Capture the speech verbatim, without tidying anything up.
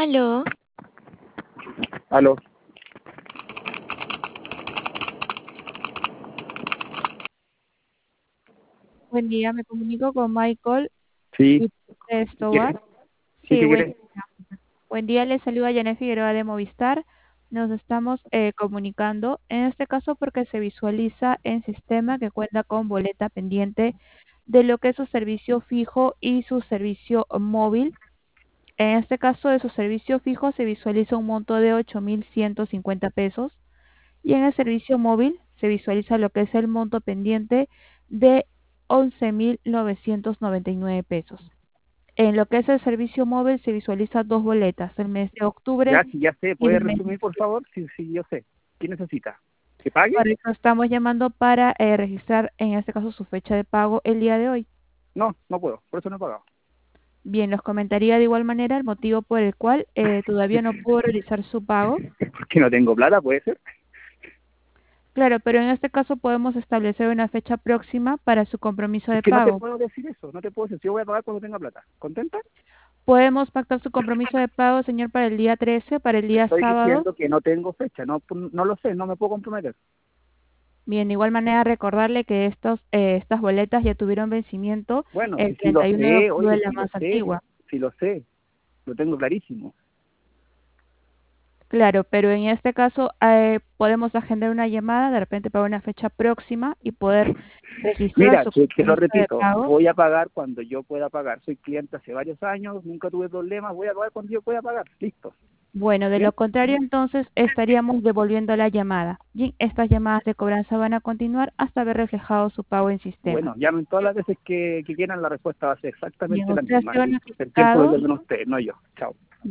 Aló, Aló. Buen día, me comunico con Michael Sí. de ¿Qué quieres? Stowar. Sí, Sí, ¿qué buen, quieres? buen día, le saluda Janet Figueroa de Movistar. Nos estamos eh, comunicando, en este caso porque se visualiza en sistema que cuenta con boleta pendiente de lo que es su servicio fijo y su servicio móvil. En este caso de su servicio fijo se visualiza un monto de ocho mil ciento cincuenta pesos y en el servicio móvil se visualiza lo que es el monto pendiente de once mil novecientos noventa y nueve pesos. En lo que es el servicio móvil se visualiza dos boletas, el mes de octubre Ya, sí, ya sé. y ¿Puedes el mes de resumir, por diciembre. favor? Sí, sí, yo sé. ¿Qué necesita? ¿Que pague? Por eso estamos llamando para eh, registrar en este caso su fecha de pago el día de hoy. No, no puedo. Por eso no he pagado. Bien, los comentaría de igual manera el motivo por el cual eh, todavía no pudo realizar su pago. Porque no tengo plata, puede ser. Claro, pero en este caso podemos establecer una fecha próxima para su compromiso Es de que no te pago. puedo decir eso. No te puedo decir. Yo voy a pagar cuando tenga plata. ¿Contenta? Podemos pactar su compromiso de pago, señor, para el día trece, para el Te día estoy sábado. diciendo que no tengo fecha. No, no lo sé. No me puedo comprometer. Bien, de igual manera recordarle que estos, eh, estas boletas ya tuvieron vencimiento Bueno, el sí, sí lo treinta y uno de sé. octubre, Oye, la sí lo más sé. antigua. Sí lo sé. Lo tengo clarísimo. Claro, pero en este caso eh, podemos agendar una llamada de repente para una fecha próxima y poder registrar Mira, su te, te lo compromiso de repito, pago. voy a pagar cuando yo pueda pagar. Soy cliente hace varios años, nunca tuve problemas, voy a pagar cuando yo pueda pagar. Listo. Bueno, de lo ¿Bien? contrario, entonces estaríamos devolviendo la llamada. Y estas llamadas de cobranza van a continuar hasta ver reflejado su pago en sistema. Bueno, llamen todas las veces que, que quieran, la respuesta va a ser Bien, exactamente la usted ha misma. sido El, el tiempo lo notificado. pierden ustedes, no yo. Chao.